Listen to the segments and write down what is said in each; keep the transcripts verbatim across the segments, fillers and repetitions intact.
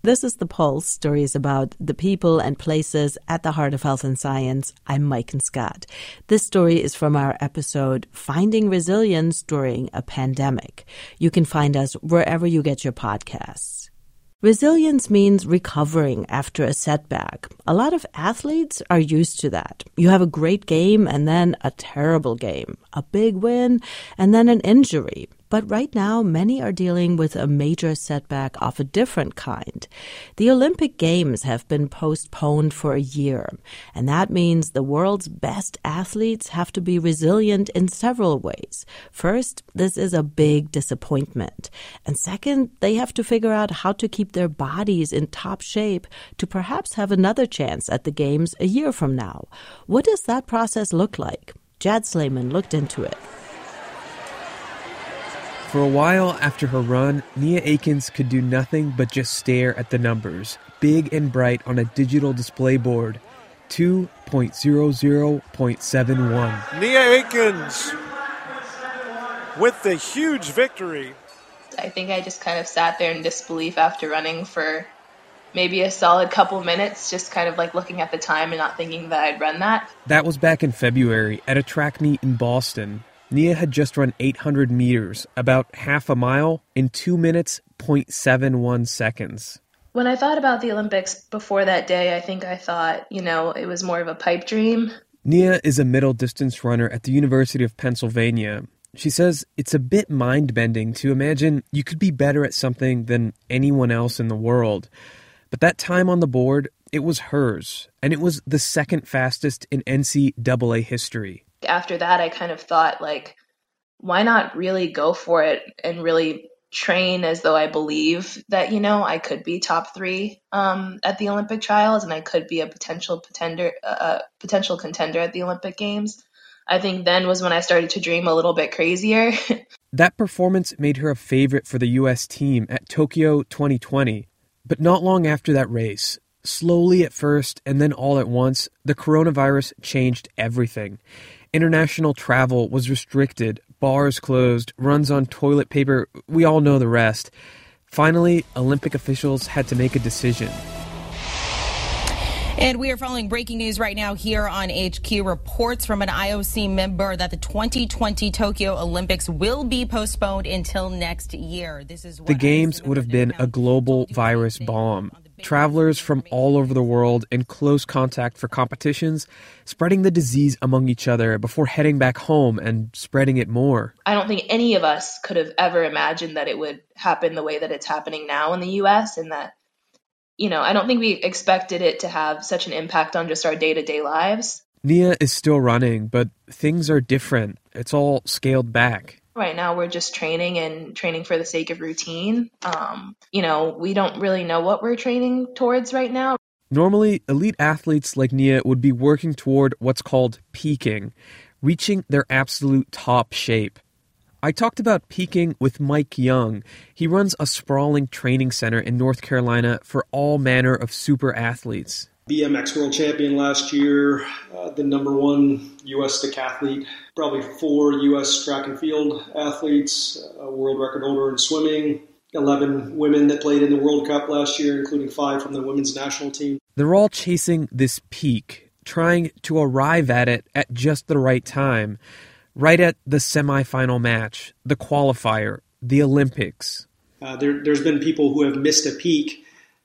This is The Pulse, stories about the people and places at the heart of health and science. I'm Maiken Scott. This story is from our episode, Finding Resilience During a Pandemic. You can find us wherever you get your podcasts. Resilience means recovering after a setback. A lot of athletes are used to that. You have a great game and then a terrible game, a big win and then an injury. But right now, many are dealing with a major setback of a different kind. The Olympic Games have been postponed for a year, and that means the world's best athletes have to be resilient in several ways. First, this is a big disappointment. And second, they have to figure out how to keep their bodies in top shape to perhaps have another chance at the Games a year from now. What does that process look like? Jad Slayman looked into it. For a while after her run, Nia Akins could do nothing but just stare at the numbers, big and bright on a digital display board. two point zero zero point seven one. Nia Akins with the huge victory. I think I just kind of sat there in disbelief after running for maybe a solid couple minutes, just kind of like looking at the time and not thinking that I'd run that. That was back in February at a track meet in Boston. Nia had just run eight hundred meters, about half a mile, in two minutes, zero point seven one seconds. When I thought about the Olympics before that day, I think I thought, you know, it was more of a pipe dream. Nia is a middle distance runner at the University of Pennsylvania. She says it's a bit mind-bending to imagine you could be better at something than anyone else in the world. But that time on the board, it was hers, and it was the second fastest in N C double A history. After that, I kind of thought, like, why not really go for it and really train as though I believe that, you know, I could be top three um, at the Olympic trials and I could be a potential contender, uh, potential contender at the Olympic Games. I think then was when I started to dream a little bit crazier. That performance made her a favorite for the U S team at Tokyo twenty twenty. But not long after that race, slowly at first and then all at once, the coronavirus changed everything. International travel was restricted, bars closed, runs on toilet paper, we all know the rest. Finally, Olympic officials had to make a decision. And we are following breaking news right now here on H Q. Reports from an I O C member that the twenty twenty Tokyo Olympics will be postponed until next year. This is what the Games would have been a global virus bomb. Travelers from all over the world in close contact for competitions, spreading the disease among each other before heading back home and spreading it more. I don't think any of us could have ever imagined that it would happen the way that it's happening now in the U S, and that, you know, I don't think we expected it to have such an impact on just our day-to-day lives. Nia is still running, but things are different. It's all scaled back. Right now, we're just training and training for the sake of routine. Um, you know, we don't really know what we're training towards right now. Normally, elite athletes like Nia would be working toward what's called peaking, reaching their absolute top shape. I talked about peaking with Mike Young. He runs a sprawling training center in North Carolina for all manner of super athletes. B M X world champion last year, uh, the number one U S decathlete, probably four U S track and field athletes, a world record holder in swimming, eleven women that played in the World Cup last year, including five from the women's national team. They're all chasing this peak, trying to arrive at it at just the right time, right at the semifinal match, the qualifier, the Olympics. Uh, there, there's been people who have missed a peak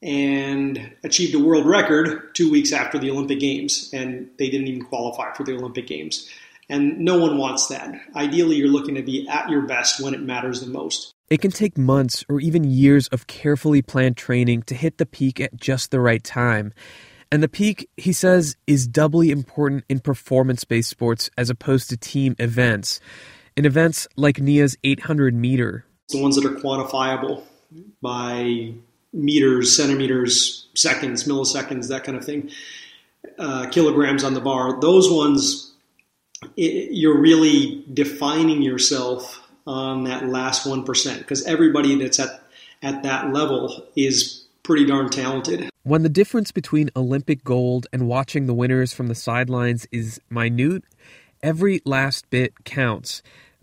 and achieved a world record two weeks after the Olympic Games, and they didn't even qualify for the Olympic Games. And no one wants that. Ideally, you're looking to be at your best when it matters the most. It can take months or even years of carefully planned training to hit the peak at just the right time. And the peak, he says, is doubly important in performance-based sports as opposed to team events. In events like Nia's eight hundred meter. The ones that are quantifiable by meters, centimeters, seconds, milliseconds, that kind of thing, uh, kilograms on the bar, those ones, it, you're really defining yourself on that last one percent, because everybody that's at, at that level is pretty darn talented. When the difference between Olympic gold and watching the winners from the sidelines is minute, every last bit counts.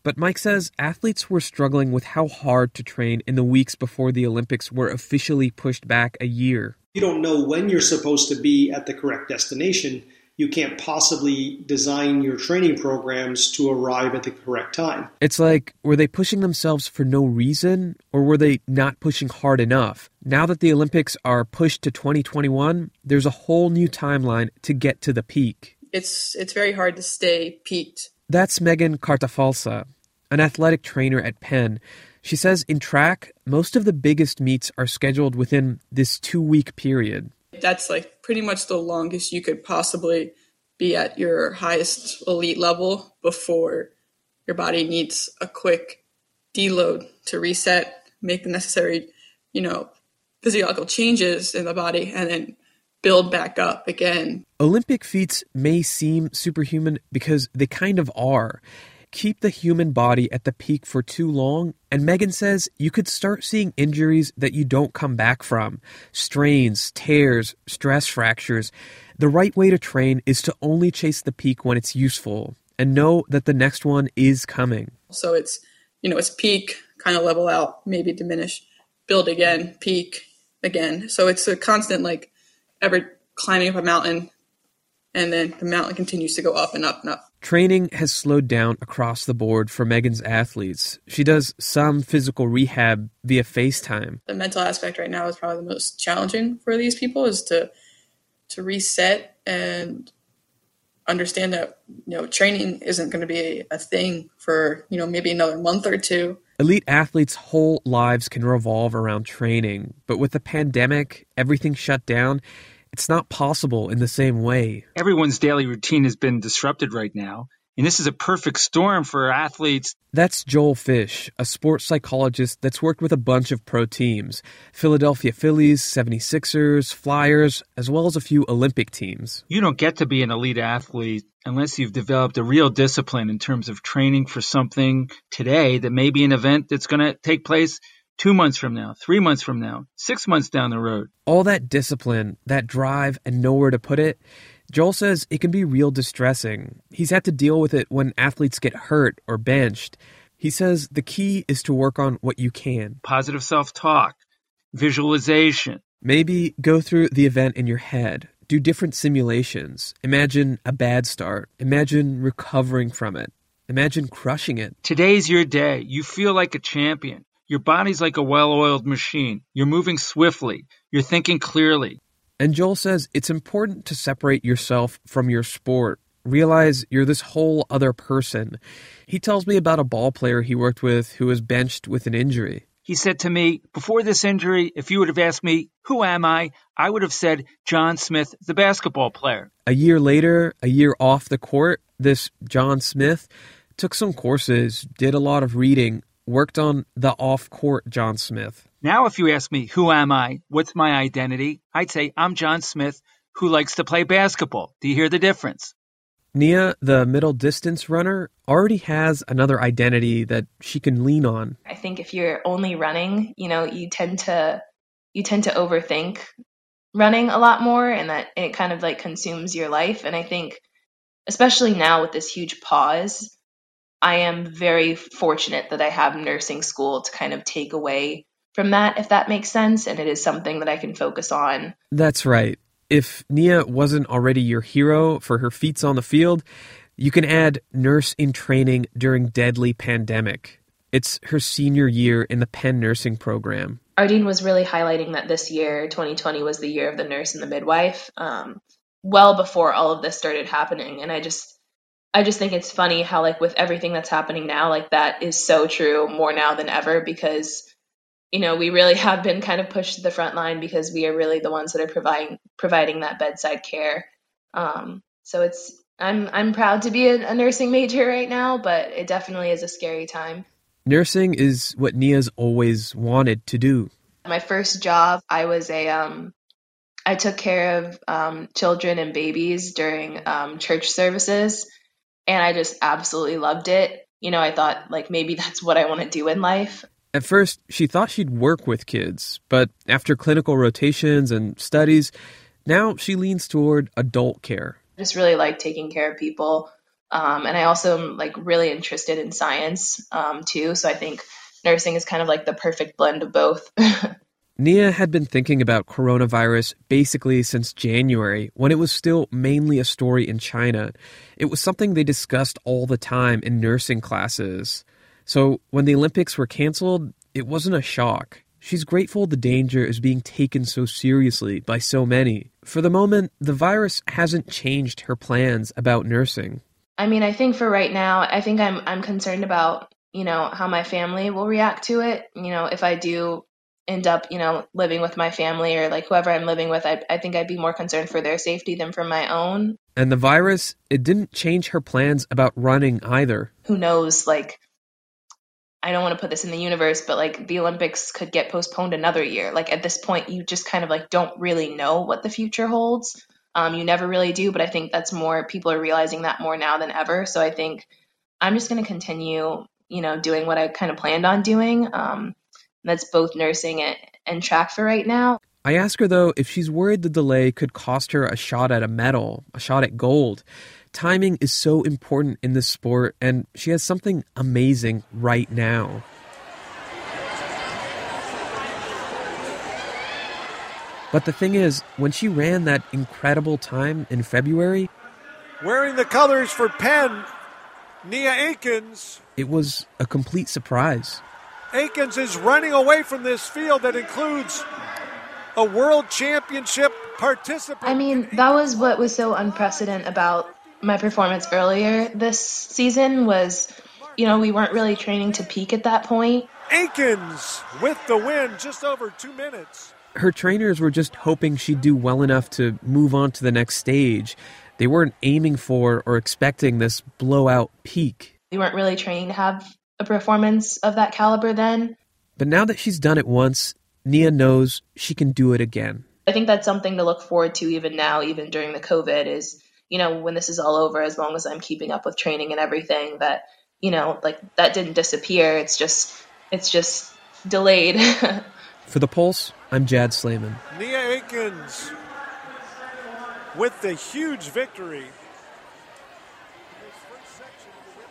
But Mike says athletes were struggling with how hard to train in the weeks before the Olympics were officially pushed back a year. You don't know when you're supposed to be at the correct destination. You can't possibly design your training programs to arrive at the correct time. It's like, were they pushing themselves for no reason, or were they not pushing hard enough? Now that the Olympics are pushed to twenty twenty-one, there's a whole new timeline to get to the peak. It's it's very hard to stay peaked. That's Megan Cartafalsa, an athletic trainer at Penn. She says in track, most of the biggest meets are scheduled within this two-week period. That's like pretty much the longest you could possibly be at your highest elite level before your body needs a quick deload to reset, make the necessary, you know, physiological changes in the body, and then build back up again. Olympic feats may seem superhuman because they kind of are. Keep the human body at the peak for too long, and Megan says you could start seeing injuries that you don't come back from. Strains, tears, stress fractures. The right way to train is to only chase the peak when it's useful, and know that the next one is coming. So it's, you know, it's peak, kind of level out, maybe diminish, build again, peak again. So it's a constant, like, ever climbing up a mountain, and then the mountain continues to go up and up and up. Training has slowed down across the board for Megan's athletes. She does some physical rehab via FaceTime. The mental aspect right now is probably the most challenging for these people, is to to reset and understand that, you know, training isn't going to be a, a thing for, you know, maybe another month or two. Elite athletes' whole lives can revolve around training, but with the pandemic, everything shut down, it's not possible in the same way. Everyone's daily routine has been disrupted right now, and this is a perfect storm for athletes. That's Joel Fish, a sports psychologist that's worked with a bunch of pro teams. Philadelphia Phillies, seventy-sixers, Flyers, as well as a few Olympic teams. You don't get to be an elite athlete unless you've developed a real discipline in terms of training for something today that may be an event that's going to take place two months from now, three months from now, six months down the road. All that discipline, that drive, and nowhere to put it, Joel says it can be real distressing. He's had to deal with it when athletes get hurt or benched. He says the key is to work on what you can. Positive self-talk, visualization. Maybe go through the event in your head. Do different simulations. Imagine a bad start. Imagine recovering from it. Imagine crushing it. Today's your day. You feel like a champion. Your body's like a well-oiled machine. You're moving swiftly. You're thinking clearly. And Joel says it's important to separate yourself from your sport. Realize you're this whole other person. He tells me about a ball player he worked with who was benched with an injury. He said to me, before this injury, if you would have asked me, who am I? I would have said John Smith, the basketball player. A year later, a year off the court, this John Smith took some courses, did a lot of reading, worked on the off-court John Smith. Now if you ask me, who am I? What's my identity? I'd say I'm John Smith who likes to play basketball. Do you hear the difference? Nia, the middle distance runner, already has another identity that she can lean on. I think if you're only running, you know, you tend to you tend to overthink running a lot more, and that and it kind of like consumes your life. And I think especially now with this huge pause, I am very fortunate that I have nursing school to kind of take away from that, if that makes sense. And it is something that I can focus on. That's right. If Nia wasn't already your hero for her feats on the field, you can add nurse in training during deadly pandemic. It's her senior year in the Penn nursing program. Ardeen was really highlighting that this year, twenty twenty, was the year of the nurse and the midwife, um, well before all of this started happening. And I just I just think it's funny how, like, with everything that's happening now, like, that is so true more now than ever, because, you know, we really have been kind of pushed to the front line because we are really the ones that are providing providing that bedside care. Um, so it's I'm I'm proud to be a, a nursing major right now, but it definitely is a scary time. Nursing is what Nia's always wanted to do. My first job, I was a um, I took care of um, children and babies during um, church services. And I just absolutely loved it. You know, I thought, like, maybe that's what I want to do in life. At first, she thought she'd work with kids, but after clinical rotations and studies, now she leans toward adult care. I just really like taking care of people. Um, and I also am like really interested in science um, too. So I think nursing is kind of like the perfect blend of both. Nia had been thinking about coronavirus basically since January, when it was still mainly a story in China. It was something they discussed all the time in nursing classes. So when the Olympics were canceled, it wasn't a shock. She's grateful the danger is being taken so seriously by so many. For the moment, the virus hasn't changed her plans about nursing. I mean, I think for right now, I think I'm I'm concerned about, you know, how my family will react to it. You know, if I do end up, you know, living with my family or like whoever I'm living with, I, I think I'd be more concerned for their safety than for my own. And the virus, it didn't change her plans about running either. Who knows, like, I don't want to put this in the universe, but like the Olympics could get postponed another year. Like at this point, you just kind of like don't really know what the future holds. Um, you never really do, but I think that's more, people are realizing that more now than ever. So I think I'm just going to continue, you know, doing what I kind of planned on doing. Um, that's both nursing and, and track for right now. I ask her, though, if she's worried the delay could cost her a shot at a medal, a shot at gold. Timing is so important in this sport, and she has something amazing right now. But the thing is, when she ran that incredible time in February, wearing the colors for Penn, Nia Akins, it was a complete surprise. Akins is running away from this field that includes a world championship participant. I mean, that was what was so unprecedented about my performance earlier this season was, you know, we weren't really training to peak at that point. Akins with the win, just over two minutes. Her trainers were just hoping she'd do well enough to move on to the next stage. They weren't aiming for or expecting this blowout peak. We weren't really training to have a performance of that caliber then. But now that she's done it once, Nia knows she can do it again. I think that's something to look forward to even now, even during the COVID, is, you know, when this is all over, as long as I'm keeping up with training and everything, that, you know, like that didn't disappear. It's just, it's just delayed. For The Pulse, I'm Jad Slayman. Nia Akins with the huge victory.